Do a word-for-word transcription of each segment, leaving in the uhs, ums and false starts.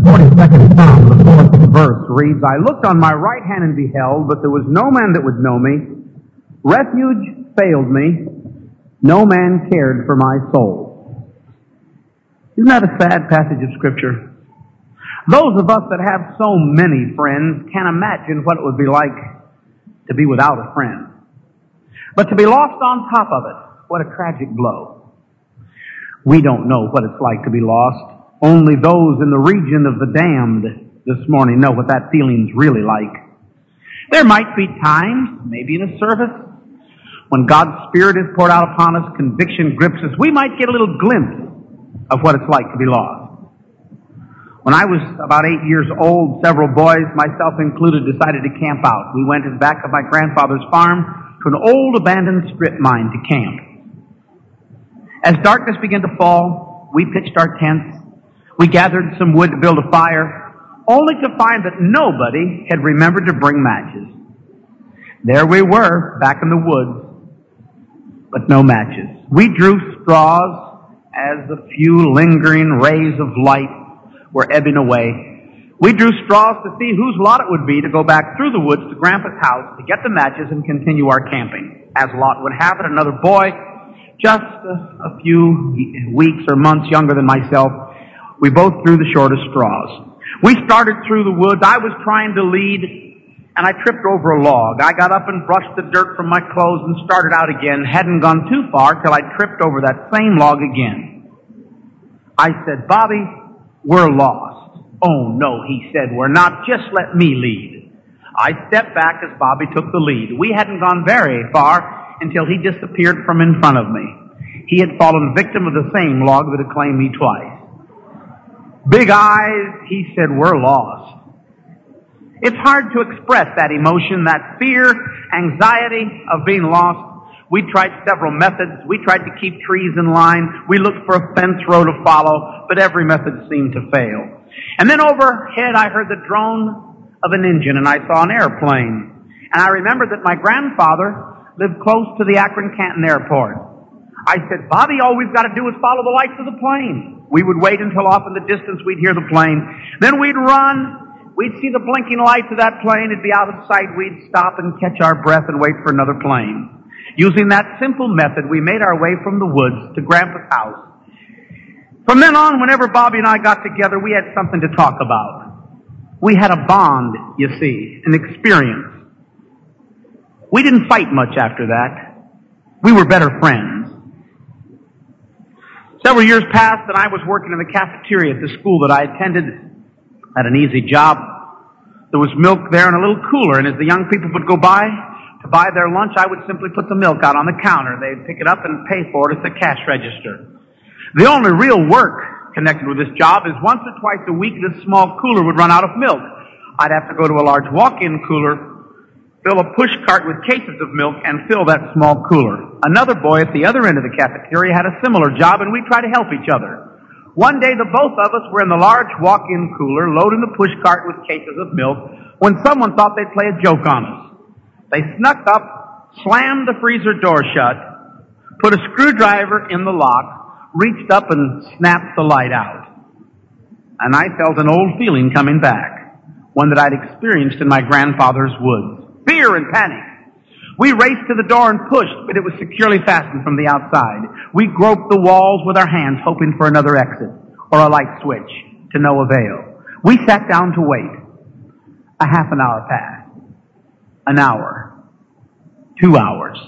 forty-second Psalm, the fourth verse reads, I looked on my right hand and beheld, but there was no man that would know me. Refuge failed me. No man cared for my soul. Isn't that a sad passage of Scripture? Those of us that have so many friends can't imagine what it would be like to be without a friend. But to be lost on top of it, what a tragic blow. We don't know what it's like to be lost. Only those in the region of the damned this morning know what that feeling's really like. There might be times, maybe in a service, when God's Spirit is poured out upon us, conviction grips us, we might get a little glimpse of what it's like to be lost. When I was about eight years old, several boys, myself included, decided to camp out. We went to the back of my grandfather's farm to an old abandoned strip mine to camp. As darkness began to fall, we pitched our tents. We gathered some wood to build a fire, only to find that nobody had remembered to bring matches. There we were, back in the woods, but no matches. We drew straws as the few lingering rays of light were ebbing away. We drew straws to see whose lot it would be to go back through the woods to Grandpa's house to get the matches and continue our camping. As lot would have it, another boy, just a, a few weeks or months younger than myself, we both drew the shortest straws. We started through the woods. I was trying to lead, and I tripped over a log. I got up and brushed the dirt from my clothes and started out again. Hadn't gone too far till I tripped over that same log again. I said, Bobby, we're lost. Oh, no, he said, we're not. Just let me lead. I stepped back as Bobby took the lead. We hadn't gone very far until he disappeared from in front of me. He had fallen victim of the same log that had claimed me twice. Big eyes, he said, we're lost. It's hard to express that emotion, that fear, anxiety of being lost. We tried several methods. We tried to keep trees in line. We looked for a fence row to follow, but every method seemed to fail. And then overhead I heard the drone of an engine, and I saw an airplane. And I remembered that my grandfather lived close to the Akron-Canton airport. I said, Bobby, all we've got to do is follow the lights of the plane. We would wait until off in the distance we'd hear the plane. Then we'd run. We'd see the blinking lights of that plane. It'd be out of sight. We'd stop and catch our breath and wait for another plane. Using that simple method, we made our way from the woods to Grandpa's house. From then on, whenever Bobby and I got together, we had something to talk about. We had a bond, you see, an experience. We didn't fight much after that. We were better friends. Several years passed, and I was working in the cafeteria at the school that I attended. Had an easy job. There was milk there in a little cooler, and as the young people would go by to buy their lunch, I would simply put the milk out on the counter. They'd pick it up and pay for it at the cash register. The only real work connected with this job is once or twice a week this small cooler would run out of milk. I'd have to go to a large walk-in cooler, fill a push cart with cases of milk, and fill that small cooler. Another boy at the other end of the cafeteria had a similar job, and we tried to help each other. One day, the both of us were in the large walk-in cooler, loading the push cart with cases of milk, when someone thought they'd play a joke on us. They snuck up, slammed the freezer door shut, put a screwdriver in the lock, reached up and snapped the light out. And I felt an old feeling coming back, one that I'd experienced in my grandfather's woods. Fear and panic. We raced to the door and pushed, but it was securely fastened from the outside. We groped the walls with our hands, hoping for another exit or a light switch, to no avail. We sat down to wait. A half an hour passed. An hour. Two hours.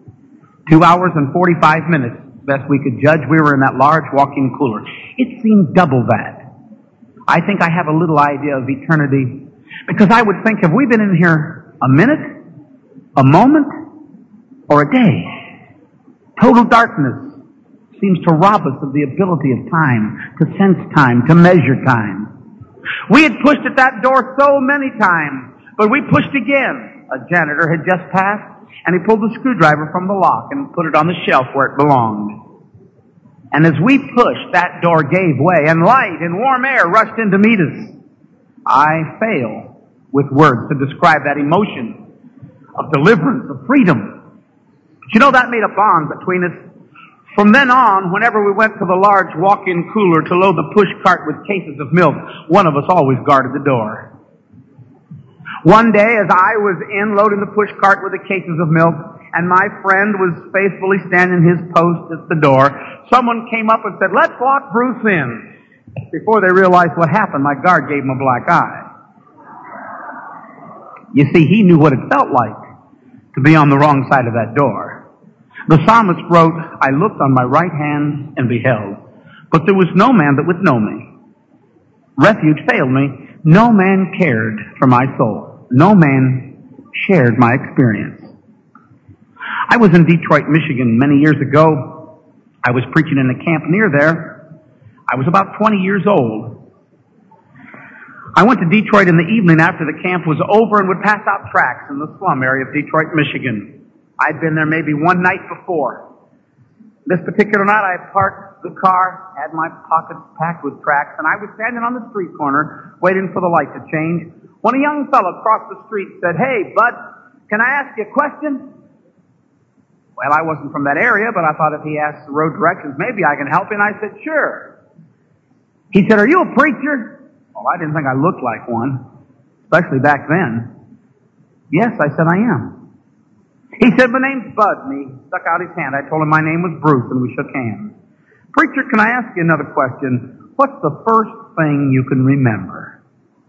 Two hours and forty-five minutes, best we could judge. We were in that large walk-in cooler. It seemed double that. I think I have a little idea of eternity, because I would think, have we been in here a minute, a moment, or a day? Total darkness seems to rob us of the ability of time, to sense time, to measure time. We had pushed at that door so many times, but we pushed again. A janitor had just passed, and he pulled the screwdriver from the lock and put it on the shelf where it belonged. And as we pushed, that door gave way, and light and warm air rushed in to meet us. I fail with words to describe that emotion of deliverance, of freedom. But you know, that made a bond between us. From then on, whenever we went to the large walk-in cooler to load the push cart with cases of milk, one of us always guarded the door. One day, as I was in loading the push cart with the cases of milk, and my friend was faithfully standing his post at the door, someone came up and said, "Let's lock Bruce in." Before they realized what happened, my guard gave him a black eye. You see, he knew what it felt like to be on the wrong side of that door. The psalmist wrote, "I looked on my right hand and beheld, but there was no man that would know me. Refuge failed me. No man cared for my soul. No man shared my experience." I was in Detroit, Michigan many years ago. I was preaching in a camp near there. I was about twenty years old. I went to Detroit in the evening after the camp was over and would pass out tracts in the slum area of Detroit, Michigan. I'd been there maybe one night before. This particular night I parked the car, had my pockets packed with tracts, and I was standing on the street corner waiting for the light to change when a young fellow across the street said, "Hey, bud, can I ask you a question?" Well, I wasn't from that area, but I thought if he asked the road directions, maybe I can help him. I said, "Sure." He said, "Are you a preacher?" Well, I didn't think I looked like one, especially back then. "Yes," I said, "I am." He said, "My name's Bud," and he stuck out his hand. I told him my name was Bruce, and we shook hands. "Preacher, can I ask you another question? What's the first thing you can remember?"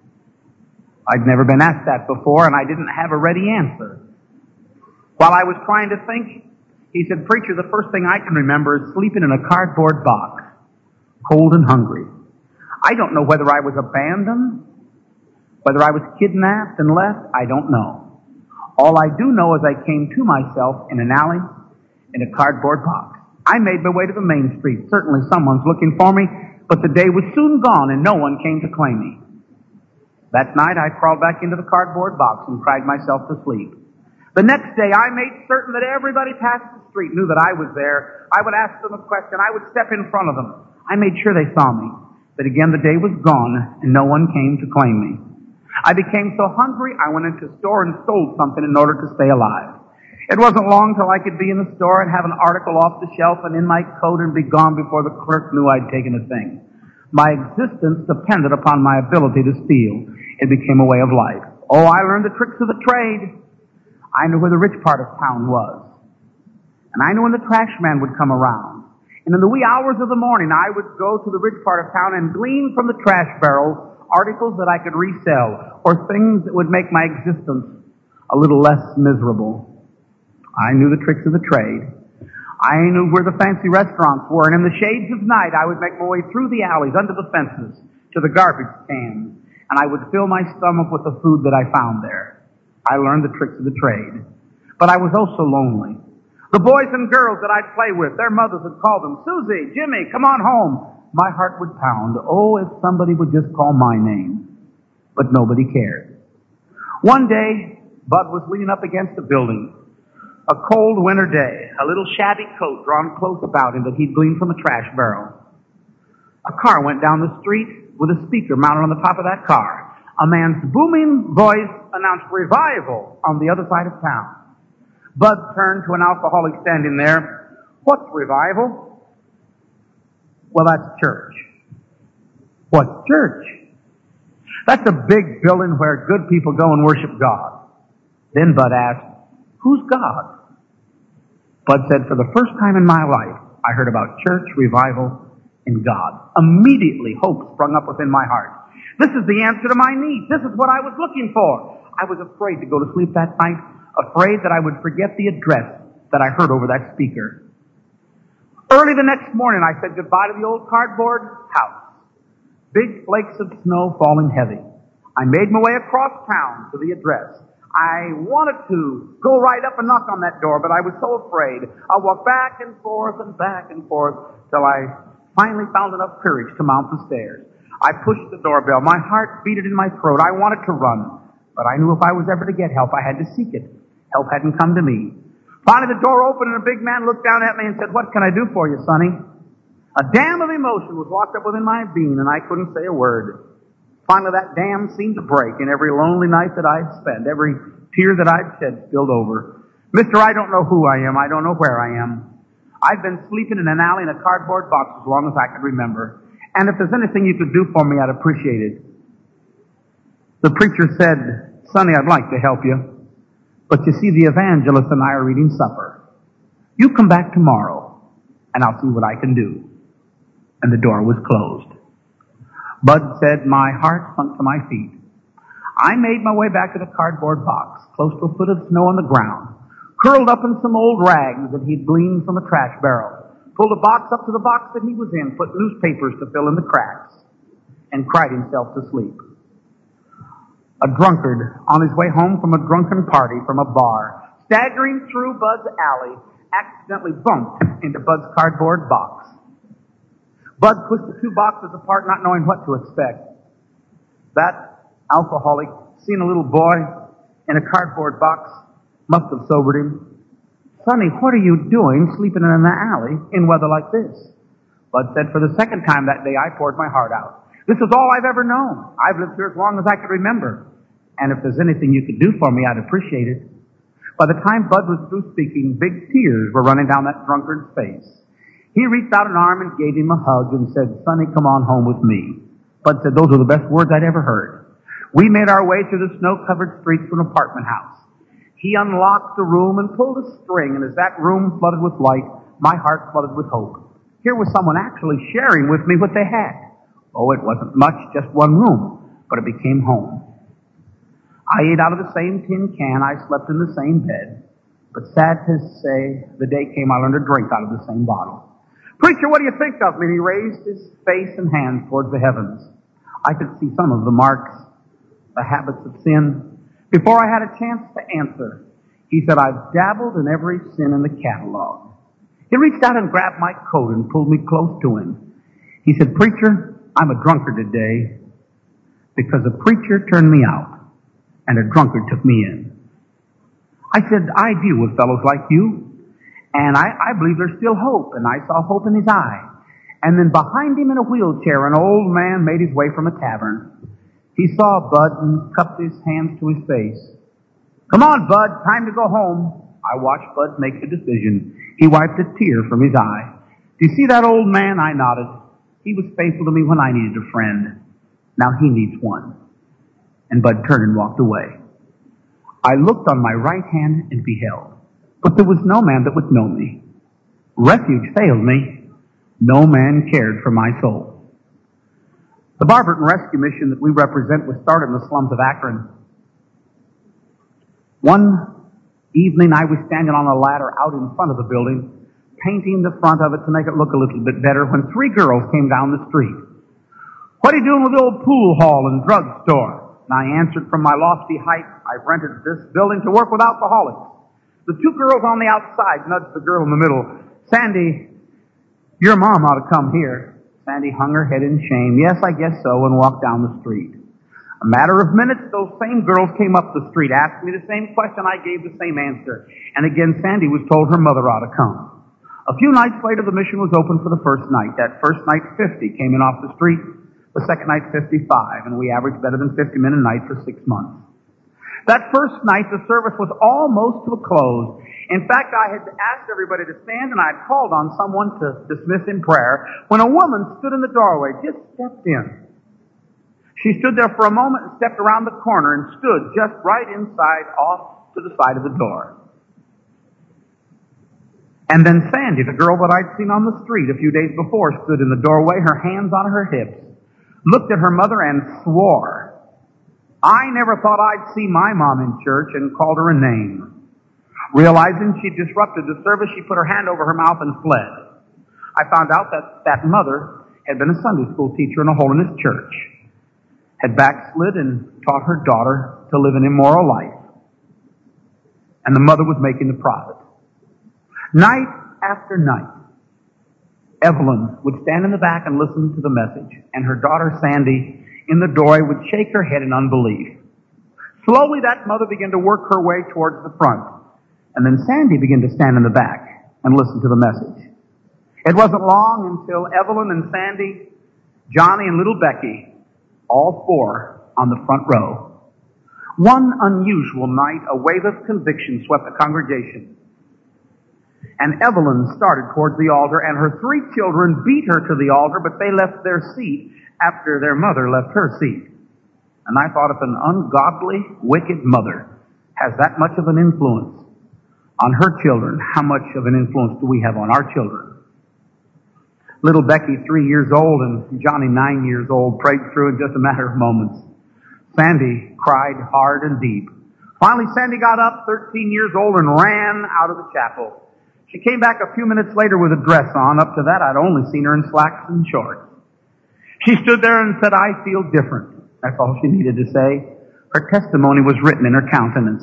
I'd never been asked that before, and I didn't have a ready answer. While I was trying to think, he said, "Preacher, the first thing I can remember is sleeping in a cardboard box, cold and hungry. I don't know whether I was abandoned, whether I was kidnapped and left. I don't know. All I do know is I came to myself in an alley in a cardboard box. I made my way to the main street. Certainly someone's looking for me, but the day was soon gone and no one came to claim me. That night I crawled back into the cardboard box and cried myself to sleep. The next day I made certain that everybody past the street knew that I was there. I would ask them a question. I would step in front of them. I made sure they saw me. But again, the day was gone and no one came to claim me. I became so hungry, I went into a store and stole something in order to stay alive. It wasn't long till I could be in the store and have an article off the shelf and in my coat and be gone before the clerk knew I'd taken a thing. My existence depended upon my ability to steal. It became a way of life. Oh, I learned the tricks of the trade. I knew where the rich part of town was. And I knew when the trash man would come around. And in the wee hours of the morning, I would go to the rich part of town and glean from the trash barrels articles that I could resell, or things that would make my existence a little less miserable. I knew the tricks of the trade. I knew where the fancy restaurants were, and in the shades of night I would make my way through the alleys, under the fences, to the garbage cans, and I would fill my stomach with the food that I found there. I learned the tricks of the trade. But I was oh so lonely. The boys and girls that I'd play with, their mothers would call them, "Susie, Jimmy, come on home." My heart would pound. Oh, if somebody would just call my name. But nobody cared. One day, Bud was leaning up against a building. A cold winter day. A little shabby coat drawn close about him that he'd gleaned from a trash barrel. A car went down the street with a speaker mounted on the top of that car. A man's booming voice announced revival on the other side of town. Bud turned to an alcoholic standing there. "What's revival?" "Well, that's church." "What's church?" "That's a big building where good people go and worship God." Then Bud asked, "Who's God?" Bud said, "For the first time in my life, I heard about church, revival, and God." Immediately, hope sprung up within my heart. This is the answer to my need. This is what I was looking for. I was afraid to go to sleep that night, afraid that I would forget the address that I heard over that speaker. Early the next morning, I said goodbye to the old cardboard house. Big flakes of snow falling heavy. I made my way across town to the address. I wanted to go right up and knock on that door, but I was so afraid. I walked back and forth and back and forth till I finally found enough courage to mount the stairs. I pushed the doorbell. My heart beat in my throat. I wanted to run, but I knew if I was ever to get help, I had to seek it. Help hadn't come to me. Finally, the door opened and a big man looked down at me and said, "What can I do for you, sonny?" A dam of emotion was locked up within my being, and I couldn't say a word. Finally, that dam seemed to break, and every lonely night that I'd spent, every tear that I'd shed spilled over. "Mister, I don't know who I am. I don't know where I am. I've been sleeping in an alley in a cardboard box as long as I could remember. And if there's anything you could do for me, I'd appreciate it. The preacher said, Sonny, I'd like to help you. But you see, the evangelist and I are eating supper. You come back tomorrow, and I'll see what I can do. And the door was closed. Bud said, my heart sunk to my feet. I made my way back to the cardboard box, close to a foot of snow on the ground, curled up in some old rags that he'd gleaned from a trash barrel, pulled a box up to the box that he was in, put newspapers to fill in the cracks, and cried himself to sleep. A drunkard on his way home from a drunken party from a bar, staggering through Bud's alley, accidentally bumped into Bud's cardboard box. Bud pushed the two boxes apart, not knowing what to expect. That alcoholic, seeing a little boy in a cardboard box, must have sobered him. Sonny, what are you doing sleeping in an alley in weather like this? Bud said, for the second time that day, I poured my heart out. This is all I've ever known. I've lived here as long as I could remember. And if there's anything you could do for me, I'd appreciate it. By the time Bud was through speaking, big tears were running down that drunkard's face. He reached out an arm and gave him a hug and said, Sonny, come on home with me. Bud said, those were the best words I'd ever heard. We made our way through the snow-covered streets to an apartment house. He unlocked the room and pulled a string, and as that room flooded with light, my heart flooded with hope. Here was someone actually sharing with me what they had. Oh, it wasn't much, just one room, but it became home. I ate out of the same tin can, I slept in the same bed, but sad to say, the day came I learned to drink out of the same bottle. Preacher, what do you think of me? And he raised his face and hands towards the heavens. I could see some of the marks, the habits of sin. Before I had a chance to answer, he said, I've dabbled in every sin in the catalog. He reached out and grabbed my coat and pulled me close to him. He said, Preacher, I'm a drunkard today because a preacher turned me out and a drunkard took me in. I said, I deal with fellows like you. And I, I believe there's still hope. And I saw hope in his eye. And then behind him in a wheelchair, an old man made his way from a tavern. He saw Bud and cupped his hands to his face. Come on, Bud, time to go home. I watched Bud make the decision. He wiped a tear from his eye. Do you see that old man? I nodded. He was faithful to me when I needed a friend. Now he needs one. And Bud turned and walked away. I looked on my right hand and beheld. But there was no man that would know me. Refuge failed me. No man cared for my soul. The Barberton Rescue Mission that we represent was started in the slums of Akron. One evening I was standing on a ladder out in front of the building, painting the front of it to make it look a little bit better, when three girls came down the street. What are you doing with the old pool hall and drugstore? And I answered from my lofty height, I've rented this building to work with alcoholics. The two girls on the outside nudged the girl in the middle. Sandy, your mom ought to come here. Sandy hung her head in shame. Yes, I guess so, and walked down the street. A matter of minutes, those same girls came up the street, asked me the same question. I gave the same answer. And again, Sandy was told her mother ought to come. A few nights later, the mission was open for the first night. That first night, fifty came in off the street. The second night, fifty-five, and we averaged better than fifty men a night for six months. That first night, the service was almost to a close. In fact, I had asked everybody to stand, and I had called on someone to dismiss in prayer, when a woman stood in the doorway, just stepped in. She stood there for a moment and stepped around the corner and stood just right inside, off to the side of the door. And then Sandy, the girl that I'd seen on the street a few days before, stood in the doorway, her hands on her hips, looked at her mother and swore. I never thought I'd see my mom in church, and called her a name. Realizing she disrupted the service, she put her hand over her mouth and fled. I found out that that mother had been a Sunday school teacher in a holiness church, had backslid and taught her daughter to live an immoral life. And the mother was making the profit. Night after night, Evelyn would stand in the back and listen to the message, and her daughter Sandy in the doorway would shake her head in unbelief. Slowly that mother began to work her way towards the front, and then Sandy began to stand in the back and listen to the message. It wasn't long until Evelyn and Sandy, Johnny and little Becky, all four on the front row. One unusual night, a wave of conviction swept the congregation. And Evelyn started towards the altar, and her three children beat her to the altar, but they left their seat after their mother left her seat. And I thought, if an ungodly, wicked mother has that much of an influence on her children, how much of an influence do we have on our children? Little Becky, three years old, and Johnny, nine years old, prayed through in just a matter of moments. Sandy cried hard and deep. Finally, Sandy got up, thirteen years old, and ran out of the chapel. She came back a few minutes later with a dress on. Up to that, I'd only seen her in slacks and shorts. She stood there and said, "I feel different." That's all she needed to say. Her testimony was written in her countenance.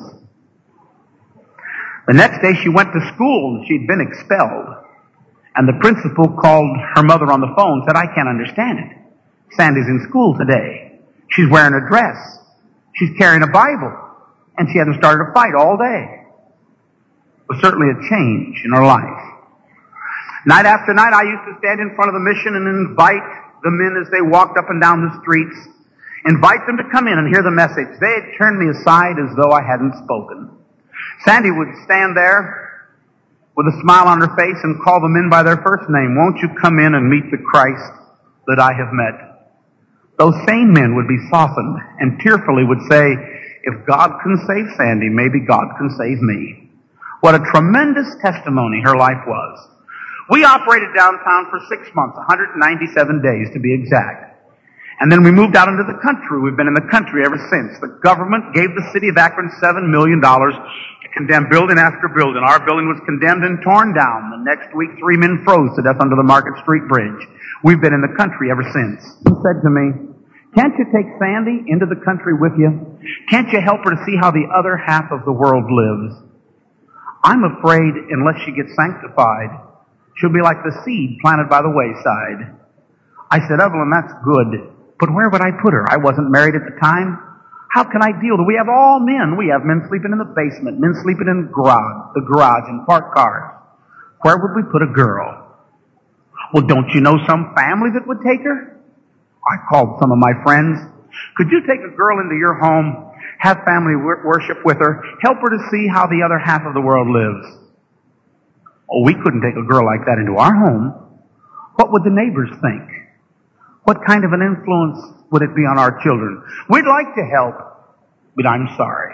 The next day she went to school and she'd been expelled. And the principal called her mother on the phone and said, "I can't understand it. Sandy's in school today. She's wearing a dress. She's carrying a Bible. And she hasn't started a fight all day." It was certainly a change in her life. Night after night I used to stand in front of the mission and invite the men as they walked up and down the streets, invite them to come in and hear the message. They had turned me aside as though I hadn't spoken. Sandy would stand there with a smile on her face and call the men by their first name. "Won't you come in and meet the Christ that I have met?" Those same men would be softened and tearfully would say, "If God can save Sandy, maybe God can save me." What a tremendous testimony her life was. We operated downtown for six months, one hundred ninety-seven days to be exact. And then we moved out into the country. We've been in the country ever since. The government gave the city of Akron seven million dollars to condemn building after building. Our building was condemned and torn down. The next week, three men froze to death under the Market Street Bridge. We've been in the country ever since. He said to me, "Can't you take Sandy into the country with you? Can't you help her to see how the other half of the world lives? I'm afraid unless she gets sanctified, she'll be like the seed planted by the wayside." I said, "Evelyn, that's good. But where would I put her? I wasn't married at the time. How can I deal? We have all men. We have men sleeping in the basement, men sleeping in garage, the garage, and parked cars. Where would we put a girl?" "Well, don't you know some family that would take her?" I called some of my friends. "Could you take a girl into your home, have family worship with her, help her to see how the other half of the world lives?" Oh, we couldn't take a girl like that into our home. What would the neighbors think? What kind of an influence would it be on our children? We'd like to help, but I'm sorry.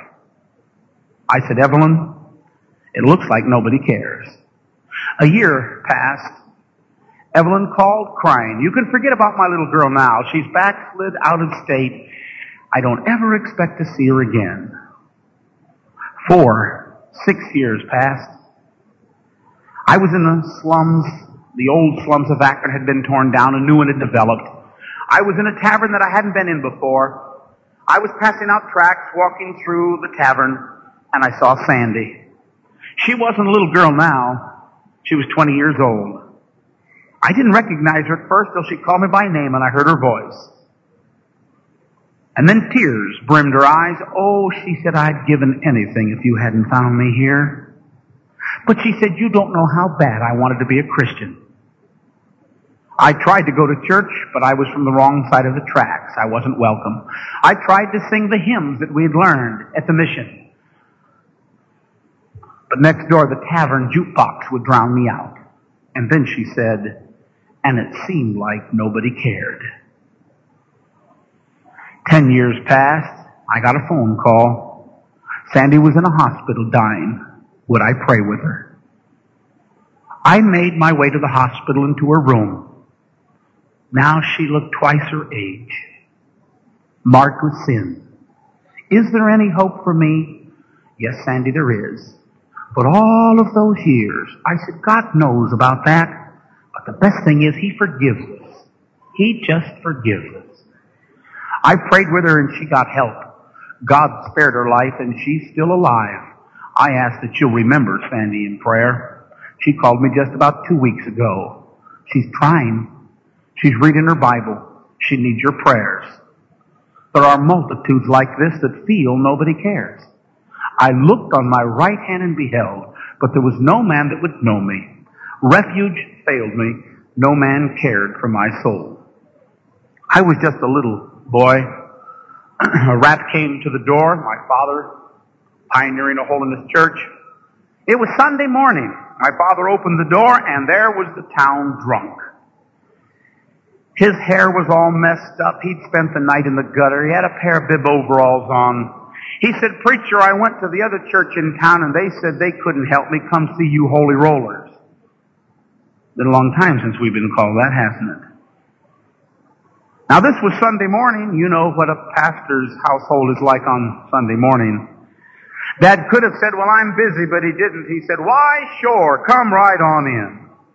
I said, "Evelyn, it looks like nobody cares." A year passed. Evelyn called crying, "You can forget about my little girl now. She's backslid out of state. I don't ever expect to see her again." Four, six years passed. I was in the slums. The old slums of Akron had been torn down. A new one had developed. I was in a tavern that I hadn't been in before. I was passing out tracts, walking through the tavern, and I saw Sandy. She wasn't a little girl now. She was twenty years old. I didn't recognize her at first till she called me by name and I heard her voice. And then tears brimmed her eyes. "Oh," she said, "I'd given anything if you hadn't found me here." But she said, "You don't know how bad I wanted to be a Christian. I tried to go to church, but I was from the wrong side of the tracks. I wasn't welcome. I tried to sing the hymns that we'd learned at the mission. But next door, the tavern jukebox would drown me out." And then she said, "And it seemed like nobody cared." Ten years passed. I got a phone call. Sandy was in a hospital dying. Would I pray with her? I made my way to the hospital and to her room. Now she looked twice her age, marked with sin. "Is there any hope for me?" "Yes, Sandy, there is. But all of those years," I said, "God knows about that. But the best thing is He forgives us. He just forgives us." I prayed with her and she got help. God spared her life and she's still alive. I ask that you'll remember Sandy in prayer. She called me just about two weeks ago. She's trying. She's reading her Bible. She needs your prayers. There are multitudes like this that feel nobody cares. I looked on my right hand and beheld, but there was no man that would know me. Refuge failed me. No man cared for my soul. I was just a little boy. A rap came to the door. My father, pioneering a holiness church. It was Sunday morning. My father opened the door, and there was the town drunk. His hair was all messed up. He'd spent the night in the gutter. He had a pair of bib overalls on. He said, "Preacher, I went to the other church in town, and they said they couldn't help me. Come see you holy rollers." Been a long time since we've been called that, hasn't it? Now, this was Sunday morning. You know what a pastor's household is like on Sunday morning. Dad could have said, "Well, I'm busy," but he didn't. He said, "Why, sure, come right on in."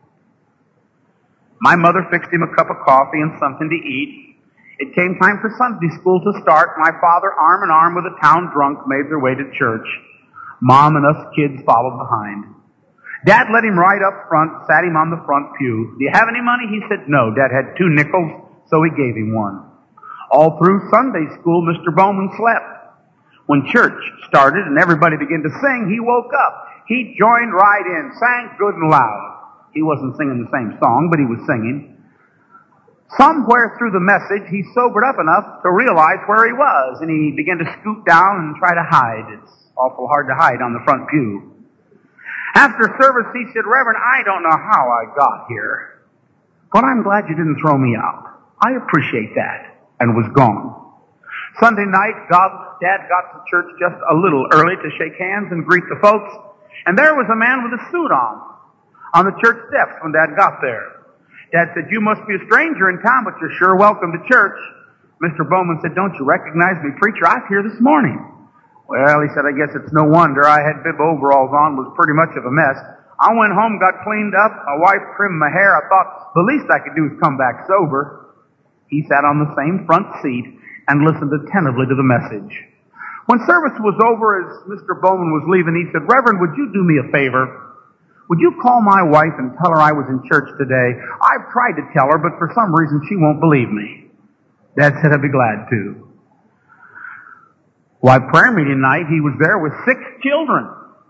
My mother fixed him a cup of coffee and something to eat. It came time for Sunday school to start. My father, arm in arm with a town drunk, made their way to church. Mom and us kids followed behind. Dad led him right up front, sat him on the front pew. "Do you have any money?" He said no. Dad had two nickels, so he gave him one. All through Sunday school, Mister Bowman slept. When church started and everybody began to sing, he woke up. He joined right in, sang good and loud. He wasn't singing the same song, but he was singing. Somewhere through the message, he sobered up enough to realize where he was, and he began to scoot down and try to hide. It's awful hard to hide on the front pew. After service, he said, "Reverend, I don't know how I got here, but I'm glad you didn't throw me out. I appreciate that," and was gone. Sunday night, God, Dad got to church just a little early to shake hands and greet the folks, and there was a man with a suit on, on the church steps when Dad got there. Dad said, "You must be a stranger in town, but you're sure welcome to church." Mister Bowman said, "Don't you recognize me, preacher? I was here this morning." Well, he said, "I guess it's no wonder. I had bib overalls on, was pretty much of a mess. I went home, got cleaned up, my wife trimmed my hair. I thought the least I could do is come back sober." He sat on the same front seat and listened attentively to the message. When service was over, as Mister Bowman was leaving, he said, "Reverend, would you do me a favor? Would you call my wife and tell her I was in church today? I've tried to tell her, but for some reason she won't believe me." Dad said, "I'd be glad to." Why, prayer meeting night, he was there with six children.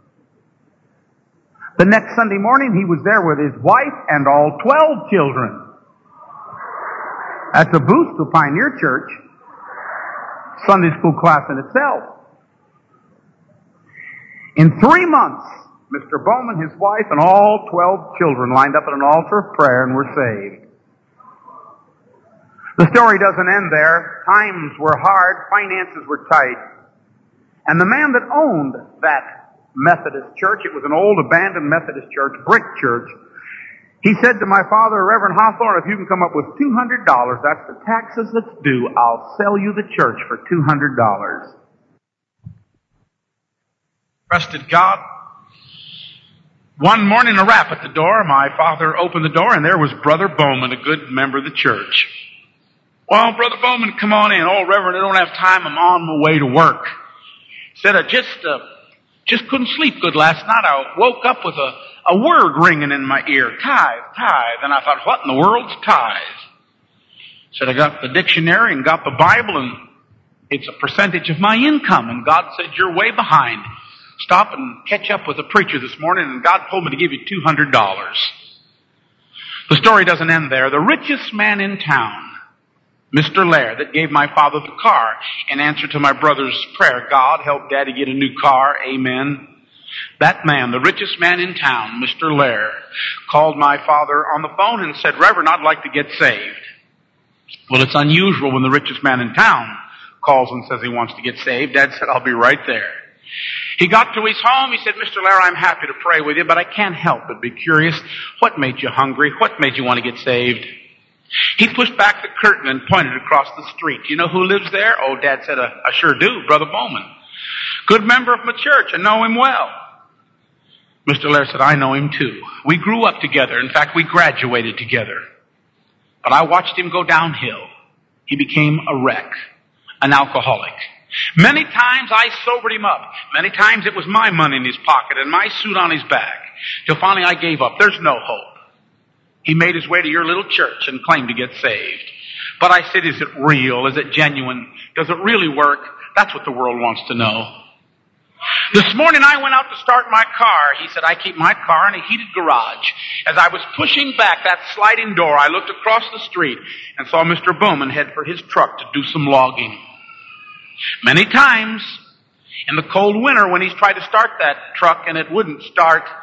The next Sunday morning, he was there with his wife and all twelve children. That's a boost to Pioneer Church. Sunday school class in itself. In three months, Mister Bowman, his wife, and all twelve children lined up at an altar of prayer and were saved. The story doesn't end there. Times were hard, finances were tight. And the man that owned that Methodist church, it was an old abandoned Methodist church, brick church, he said to my father, "Reverend Hawthorne, if you can come up with two hundred dollars, that's the taxes that's due, I'll sell you the church for two hundred dollars. Trusted God. One morning, a rap at the door. My father opened the door, and there was Brother Bowman, a good member of the church. "Well, Brother Bowman, come on in." "Oh, Reverend, I don't have time. I'm on my way to work." Said, I just, uh, just couldn't sleep good last night. I woke up with a, a word ringing in my ear. Tithe, tithe. And I thought, what in the world's tithe? Said, I got the dictionary and got the Bible, and it's a percentage of my income. And God said, "You're way behind. Stop and catch up with the preacher this morning." And God told me to give you two hundred dollars. The story doesn't end there. The richest man in town, Mister Lair, that gave my father the car in answer to my brother's prayer, "God, help Daddy get a new car." Amen. That man, the richest man in town, Mister Lair, called my father on the phone and said, "Reverend, I'd like to get saved." Well, it's unusual when the richest man in town calls and says he wants to get saved. Dad said, "I'll be right there." He got to his home. He said, "Mister Lair, I'm happy to pray with you, but I can't help but be curious. What made you hungry? What made you want to get saved?" He pushed back the curtain and pointed across the street. "You know who lives there?" "Oh," Dad said, I, I sure do, Brother Bowman. Good member of my church. I know him well." Mister Lair said, "I know him too. We grew up together. In fact, we graduated together. But I watched him go downhill. He became a wreck, an alcoholic. Many times I sobered him up. Many times it was my money in his pocket and my suit on his back. Till finally I gave up. There's no hope. He made his way to your little church and claimed to get saved. But I said, is it real? Is it genuine? Does it really work? That's what the world wants to know. This morning I went out to start my car. He said, I keep my car in a heated garage. As I was pushing back that sliding door, I looked across the street and saw Mister Bowman head for his truck to do some logging. Many times in the cold winter when he's tried to start that truck and it wouldn't start,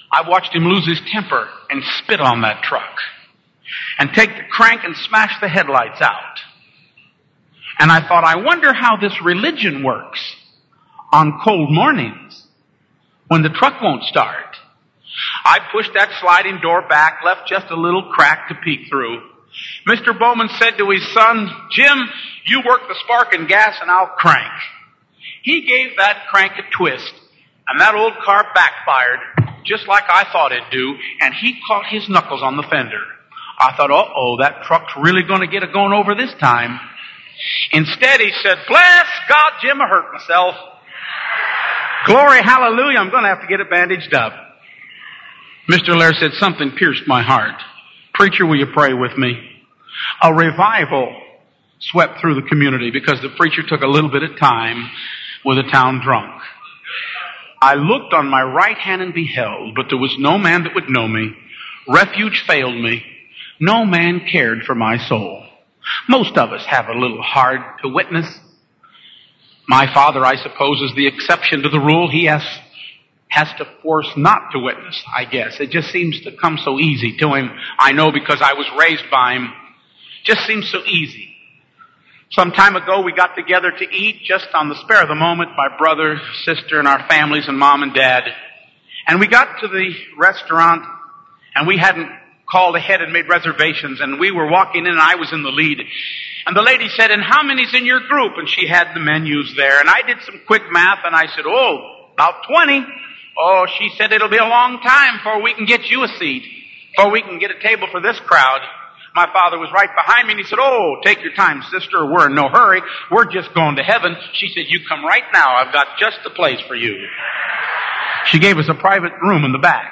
I watched him lose his temper and spit on that truck and take the crank and smash the headlights out. And I thought, I wonder how this religion works on cold mornings when the truck won't start. I pushed that sliding door back, left just a little crack to peek through. Mister Bowman said to his son, Jim, you work the spark and gas and I'll crank. He gave that crank a twist, and that old car backfired just like I thought it'd do, and he caught his knuckles on the fender. I thought, uh-oh, that truck's really going to get it going over this time. Instead, he said, bless God, Jim, I hurt myself. Glory, hallelujah, I'm going to have to get it bandaged up. Mister Lair said, something pierced my heart. Preacher, will you pray with me? A revival swept through the community because the preacher took a little bit of time with a town drunk. I looked on my right hand and beheld, but there was no man that would know me. Refuge failed me. No man cared for my soul. Most of us have a little hard to witness. My father, I suppose, is the exception to the rule. He has has to force not to witness, I guess. It just seems to come so easy to him. I know because I was raised by him. Just seems so easy. Some time ago, we got together to eat just on the spur of the moment, my brother, sister, and our families, and mom and dad. And we got to the restaurant, and we hadn't called ahead and made reservations, and we were walking in, and I was in the lead. And the lady said, and how many's in your group? And she had the menus there. And I did some quick math, and I said, oh, about twenty. Oh, she said, it'll be a long time before we can get you a seat, before we can get a table for this crowd. My father was right behind me, and he said, oh, take your time, sister. We're in no hurry. We're just going to heaven. She said, you come right now. I've got just the place for you. She gave us a private room in the back.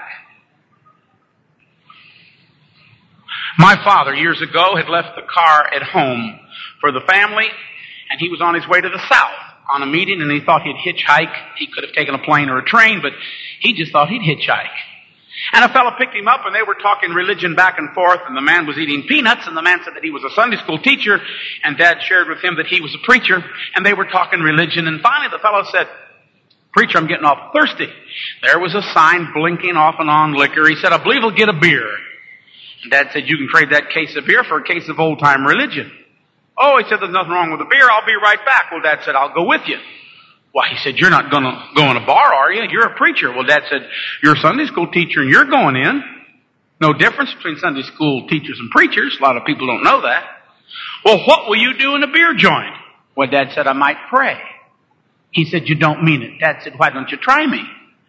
My father, years ago, had left the car at home for the family, and he was on his way to the south on a meeting, and he thought he'd hitchhike. He could have taken a plane or a train, but he just thought he'd hitchhike. And a fellow picked him up, and they were talking religion back and forth, and the man was eating peanuts, and the man said that he was a Sunday school teacher, and Dad shared with him that he was a preacher, and they were talking religion, and finally the fellow said, preacher, I'm getting off thirsty. There was a sign blinking off and on liquor. He said, I believe I'll get a beer. And Dad said, you can trade that case of beer for a case of old-time religion. Oh, he said, there's nothing wrong with the beer. I'll be right back. Well, Dad said, I'll go with you. Why, he said, you're not going to go in a bar, are you? You're a preacher. Well, Dad said, you're a Sunday school teacher and you're going in. No difference between Sunday school teachers and preachers. A lot of people don't know that. Well, what will you do in a beer joint? Well, Dad said, I might pray. He said, you don't mean it. Dad said, why don't you try me?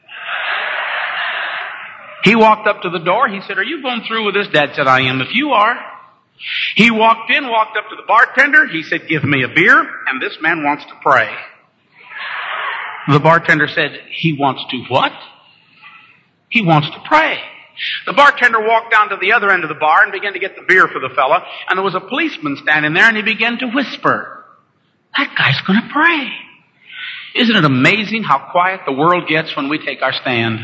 He walked up to the door. He said, are you going through with this? Dad said, I am if you are. He walked in, walked up to the bartender. He said, give me a beer. And this man wants to pray. The bartender said, he wants to what? He wants to pray. The bartender walked down to the other end of the bar and began to get the beer for the fella. And there was a policeman standing there, and he began to whisper, that guy's going to pray. Isn't it amazing how quiet the world gets when we take our stand?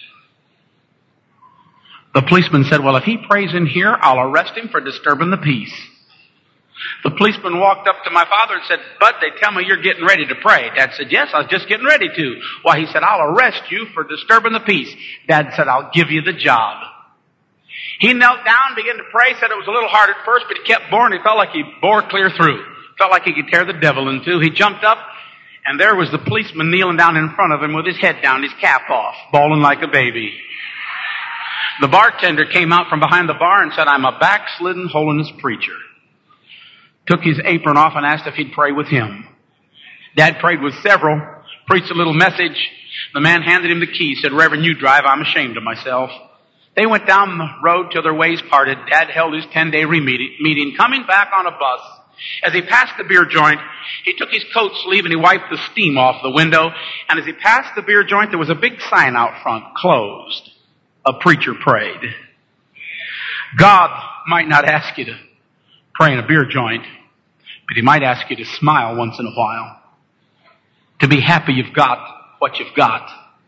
The policeman said, well, if he prays in here, I'll arrest him for disturbing the peace. The policeman walked up to my father and said, Bud, they tell me you're getting ready to pray. Dad said, yes, I was just getting ready to. Why, he said, I'll arrest you for disturbing the peace. Dad said, I'll give you the job. He knelt down, began to pray, said it was a little hard at first, but he kept boring. He felt like he bore clear through. Felt like he could tear the devil in two. He jumped up, and there was the policeman kneeling down in front of him with his head down, his cap off, bawling like a baby. The bartender came out from behind the bar and said, I'm a backslidden holiness preacher. Took his apron off and asked if he'd pray with him. Dad prayed with several, preached a little message. The man handed him the key, said, Reverend, you drive, I'm ashamed of myself. They went down the road till their ways parted. Dad held his ten-day meeting, coming back on a bus. As he passed the beer joint, he took his coat sleeve and he wiped the steam off the window. And as he passed the beer joint, there was a big sign out front, closed. A preacher prayed. God might not ask you to pray in a beer joint, but he might ask you to smile once in a while. To be happy you've got what you've got.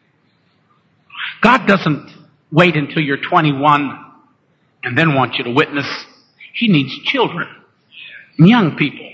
God doesn't wait until you're twenty-one and then want you to witness. He needs children, young people.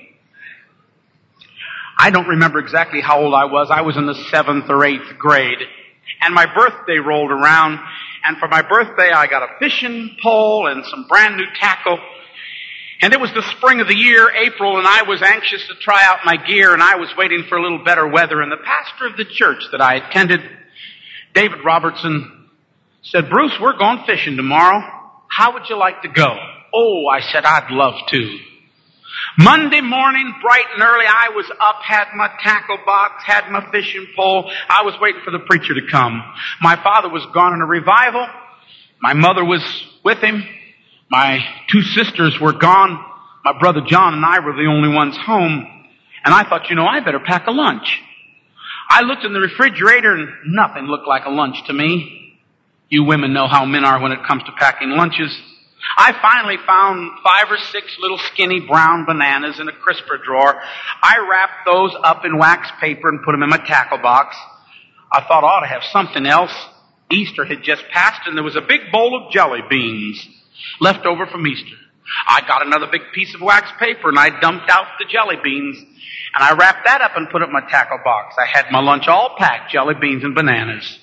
I don't remember exactly how old I was. I was in the seventh or eighth grade. And my birthday rolled around, And for my birthday, I got a fishing pole and some brand new tackle. And it was the spring of the year, April, and I was anxious to try out my gear, and I was waiting for a little better weather. And the pastor of the church that I attended, David Robertson, said, "Bruce, we're going fishing tomorrow. How would you like to go?" Oh, I said, "I'd love to." Monday morning, bright and early, I was up, had my tackle box, had my fishing pole. I was waiting for the preacher to come. My father was gone in a revival. My mother was with him. My two sisters were gone. My brother John and I were the only ones home. And I thought, you know, I better pack a lunch. I looked in the refrigerator and nothing looked like a lunch to me. You women know how men are when it comes to packing lunches. I finally found five or six little skinny brown bananas in a crisper drawer. I wrapped those up in wax paper and put them in my tackle box. I thought I ought to have something else. Easter had just passed and there was a big bowl of jelly beans left over from Easter. I got another big piece of wax paper and I dumped out the jelly beans and I wrapped that up and put it in my tackle box. I had my lunch all packed, jelly beans and bananas.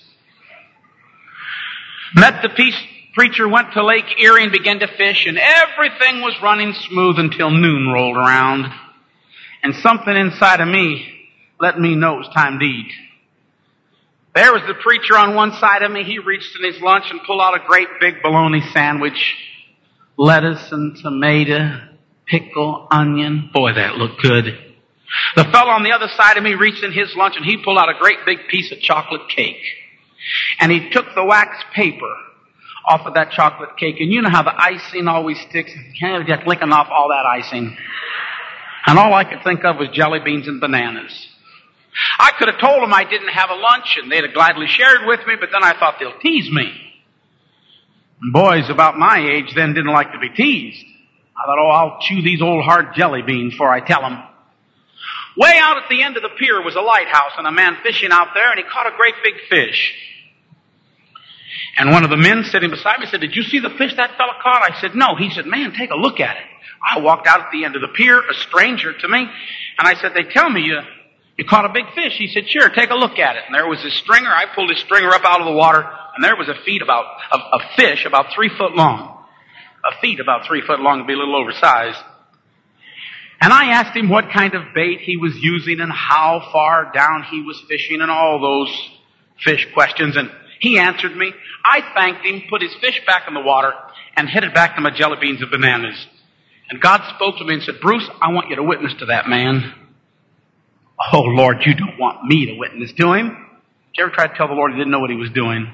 Met the peace preacher, went to Lake Erie and began to fish, and everything was running smooth until noon rolled around. And something inside of me let me know it was time to eat. There was the preacher on one side of me. He reached in his lunch and pulled out a great big bologna sandwich. Lettuce and tomato, pickle, onion. Boy, that looked good. The fellow on the other side of me reached in his lunch and he pulled out a great big piece of chocolate cake. And he took the wax paper off of that chocolate cake. And you know how the icing always sticks. You can't just licking off all that icing. And all I could think of was jelly beans and bananas. I could have told them I didn't have a lunch and they'd have gladly shared with me, but then I thought they'll tease me. And boys about my age then didn't like to be teased. I thought, oh, I'll chew these old hard jelly beans before I tell them. Way out at the end of the pier was a lighthouse and a man fishing out there, and he caught a great big fish. And one of the men sitting beside me said, "Did you see the fish that fella caught?" I said, "No." He said, "Man, take a look at it." I walked out at the end of the pier, a stranger to me, and I said, "They tell me you, you caught a big fish." He said, "Sure, take a look at it." And there was his stringer. I pulled his stringer up out of the water, and there was a feet about, a, a fish about three foot long. A feet about three foot long, to be a little oversized. And I asked him what kind of bait he was using and how far down he was fishing and all those fish questions. And he answered me. I thanked him, put his fish back in the water, and headed back to my jelly beans and bananas. And God spoke to me and said, "Bruce, I want you to witness to that man." Oh, Lord, you don't want me to witness to him. Did you ever try to tell the Lord he didn't know what he was doing?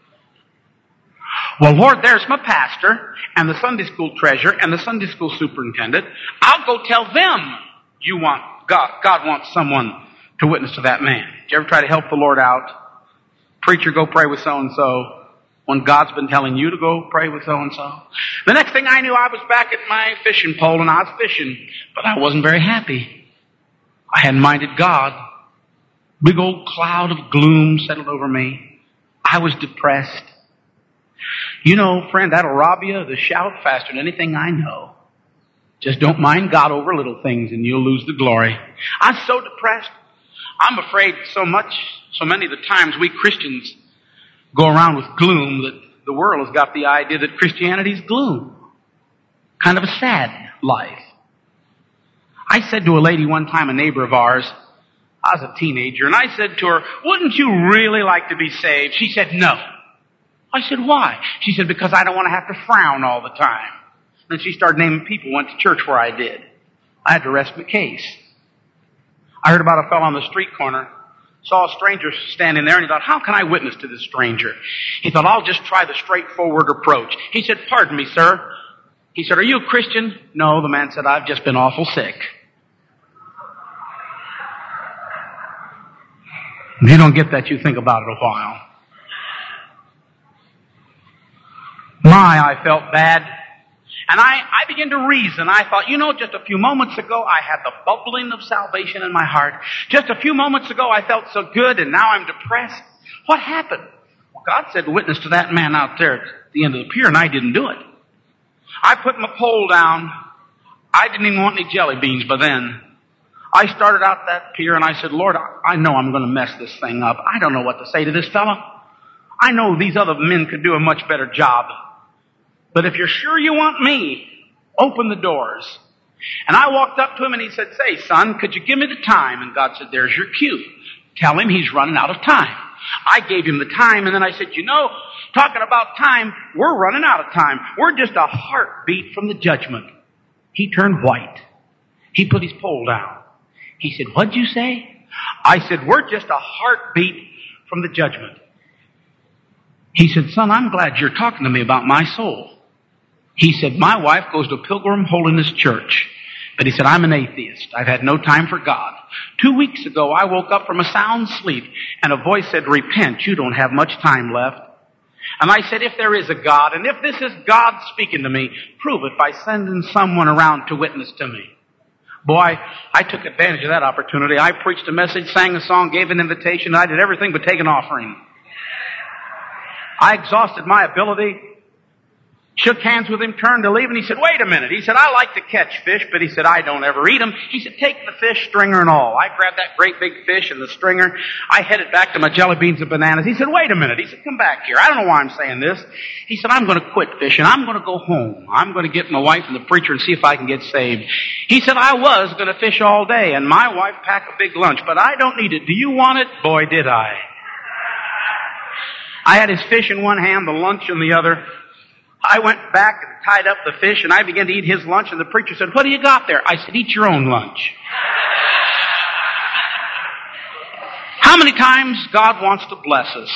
Well, Lord, there's my pastor and the Sunday school treasurer and the Sunday school superintendent. I'll go tell them you want, God, God wants someone to witness to that man. Did you ever try to help the Lord out? Preacher, go pray with so-and-so when God's been telling you to go pray with so-and-so. The next thing I knew, I was back at my fishing pole and I was fishing, but I wasn't very happy. I hadn't minded God. Big old cloud of gloom settled over me. I was depressed. You know, friend, that'll rob you of the shout faster than anything I know. Just don't mind God over little things and you'll lose the glory. I'm so depressed. I'm afraid so much, so many of the times we Christians go around with gloom that the world has got the idea that Christianity is gloom. Kind of a sad life. I said to a lady one time, a neighbor of ours, I was a teenager, and I said to her, "Wouldn't you really like to be saved?" She said, "No." I said, "Why?" She said, "Because I don't want to have to frown all the time." Then she started naming people who went to church where I did. I had to rest my case. I heard about a fellow on the street corner, saw a stranger standing there, and he thought, how can I witness to this stranger? He thought, I'll just try the straightforward approach. He said, "Pardon me, sir." He said, "Are you a Christian?" "No." The man said, "I've just been awful sick." If you don't get that, you think about it a while. My, I felt bad. And I, I began to reason. I thought, you know, just a few moments ago, I had the bubbling of salvation in my heart. Just a few moments ago, I felt so good, and now I'm depressed. What happened? Well, God said, "Witness to that man out there at the end of the pier," and I didn't do it. I put my pole down. I didn't even want any jelly beans by then. I started out that pier, and I said, "Lord, I know I'm going to mess this thing up. I don't know what to say to this fellow. I know these other men could do a much better job. But if you're sure you want me, open the doors. And I walked up to him and he said, say, son, could you give me the time? And God said, there's your cue. Tell him he's running out of time. I gave him the time, and then I said, you know, talking about time, we're running out of time. We're just a heartbeat from the judgment. He turned white. He put his pole down. He said, what'd you say? I said, we're just a heartbeat from the judgment. He said, son, I'm glad you're talking to me about my soul. He said, my wife goes to Pilgrim Holiness Church. But he said, I'm an atheist. I've had no time for God. Two weeks ago, I woke up from a sound sleep, and a voice said, repent, you don't have much time left. And I said, if there is a God, and if this is God speaking to me, prove it by sending someone around to witness to me. Boy, I took advantage of that opportunity. I preached a message, sang a song, gave an invitation. I did everything but take an offering. I exhausted my ability. Shook hands with him, turned to leave, and he said, wait a minute. He said, I like to catch fish, but he said, I don't ever eat them. He said, take the fish, stringer and all. I grabbed that great big fish and the stringer. I headed back to my jelly beans and bananas. He said, wait a minute. He said, come back here. I don't know why I'm saying this. He said, I'm going to quit fishing. I'm going to go home. I'm going to get my wife and the preacher and see if I can get saved. He said, I was going to fish all day, and my wife packed a big lunch, but I don't need it. Do you want it? Boy, did I. I had his fish in one hand, the lunch in the other. I went back and tied up the fish, and I began to eat his lunch, and the preacher said, what do you got there? I said, eat your own lunch. How many times God wants to bless us?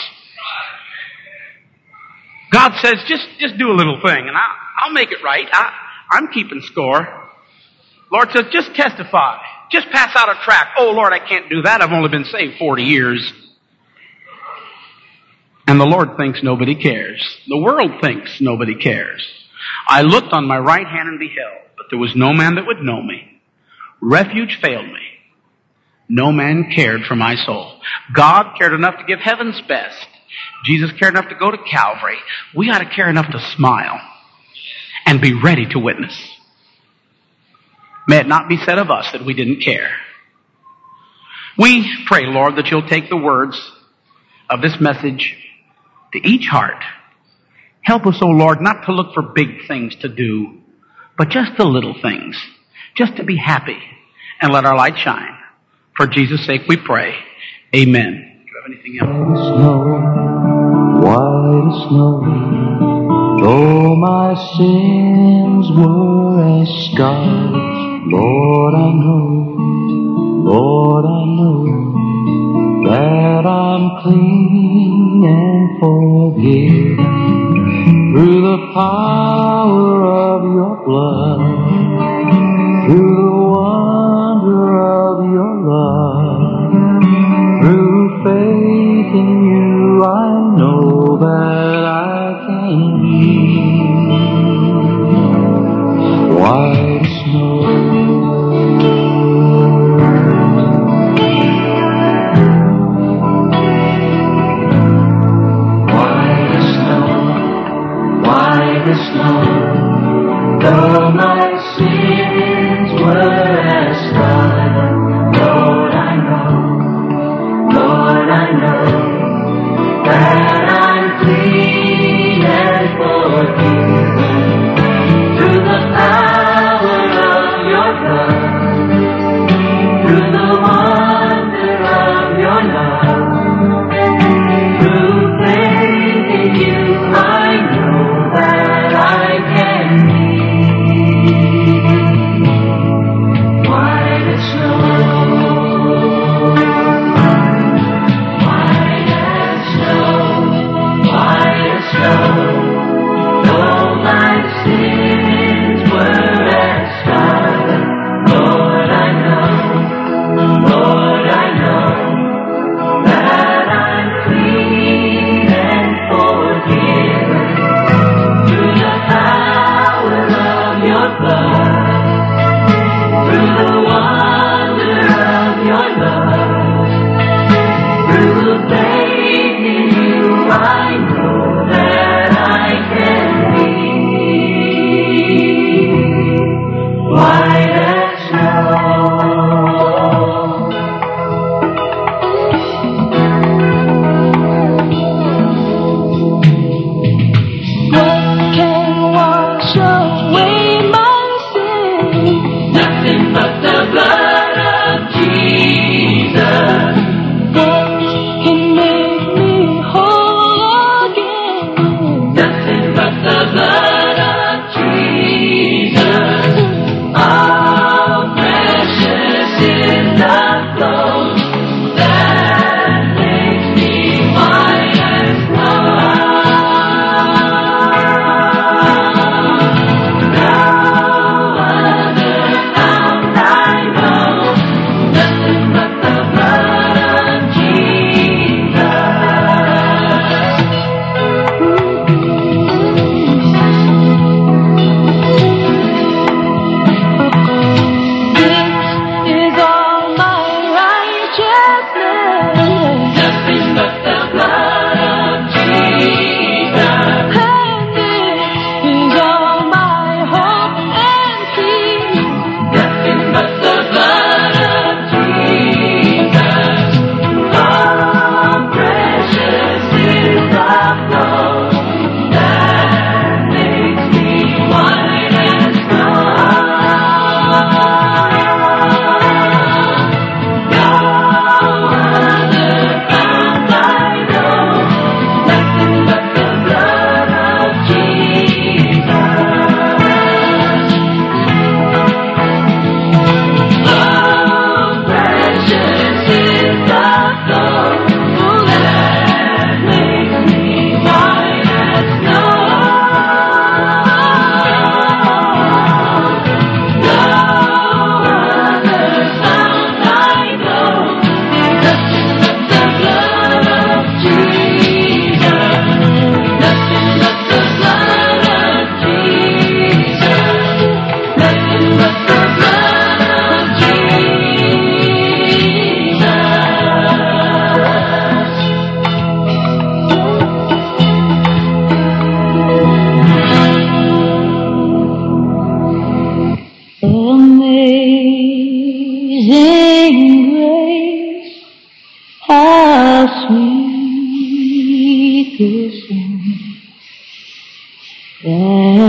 God says, just, just do a little thing, and I, I'll make it right. I, I'm keeping score. Lord says, just testify. Just pass out a tract. Oh, Lord, I can't do that. I've only been saved forty years. And the Lord thinks nobody cares. The world thinks nobody cares. I looked on my right hand and beheld, but there was no man that would know me. Refuge failed me. No man cared for my soul. God cared enough to give heaven's best. Jesus cared enough to go to Calvary. We ought to care enough to smile and be ready to witness. May it not be said of us that we didn't care. We pray, Lord, that you'll take the words of this message to each heart. Help us, O Lord, not to look for big things to do, but just the little things. Just to be happy and let our light shine. For Jesus' sake we pray. Amen. Do you have anything else? White as snow, though my sins were as scarlet, Lord, I know, Lord, I know that I'm clean and forgiven through the power of your blood, through the wonder of your love, through faith in you I know that I can be white as snow. The snow, though my sins were as scarlet, Lord, I know, Lord, I know that I'm clean and forgiven through the power of your blood, through the wonder of your love, through faith in you I know that I can be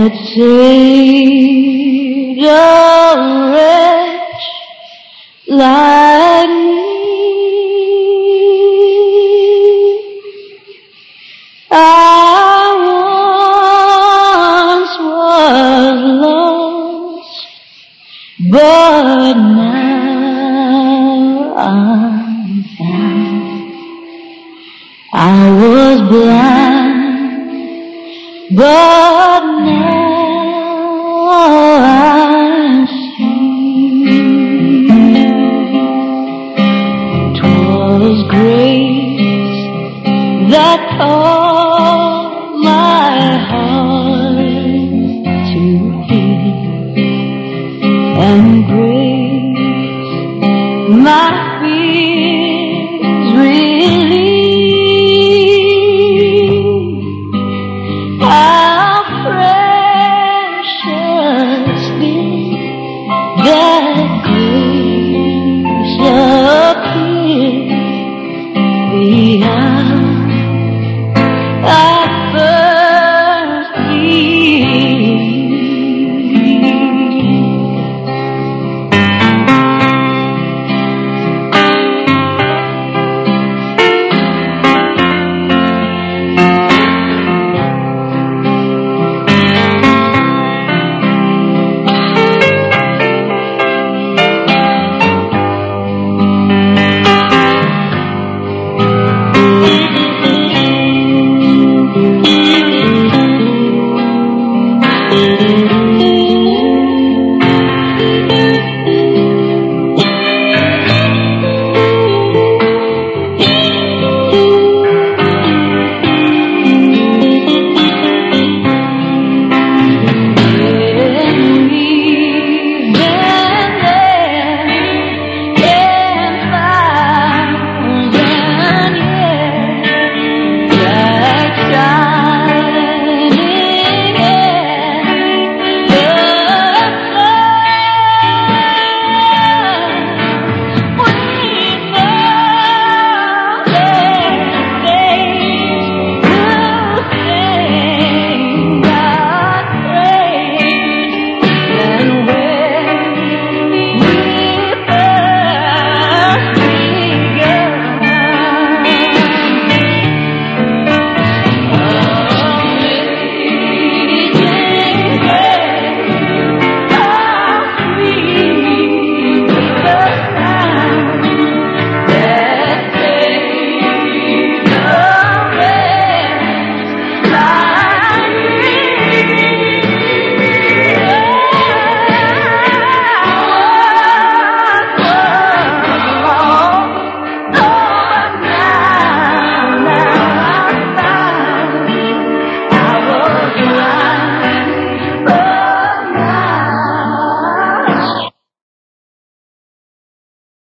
that saved a wretch like me. I once was lost, but now I'm found. I was blind, but now